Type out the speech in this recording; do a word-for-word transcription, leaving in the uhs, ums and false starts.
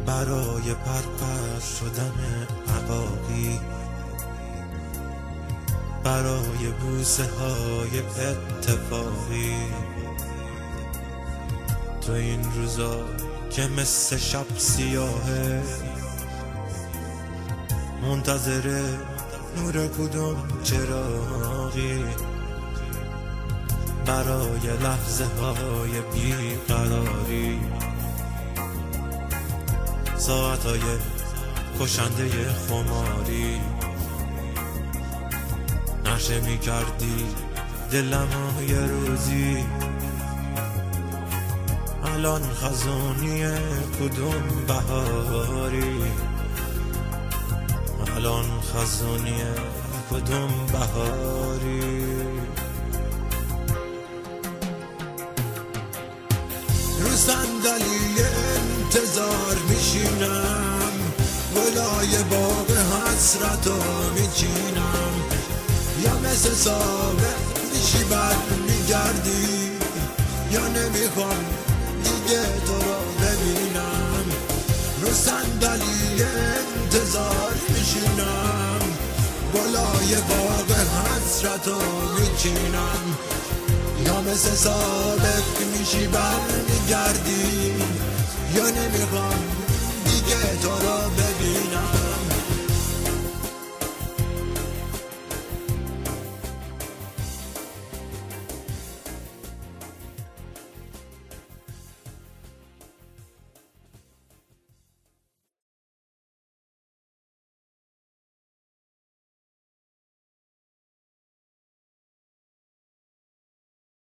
برای پرپر شدن عقاقی، برای بوسه های اتفاقی. تو این روزا که مثل شب سیاهه، منتظر نور کدوم چراغی، برای لحظه های بیقراری، ساعت های کشنده خماری. نشه می کردی دلم یه روزی، الان خزونی کدوم بهاری، الان خزونی کدوم بهاری. رو صندلی انتظار میشینم، گلای باغ حسرتو میچینم، یا مثل سابق میشی بر میگردی، یا نمیخوام دیگه تو رو ببینم. رو صندلی انتظار میشینم، گلای باغ حسرتو میچینم، یا مثل سابق میشی بر میگردی، یا نمیخوام دیگه تو رو ببینم.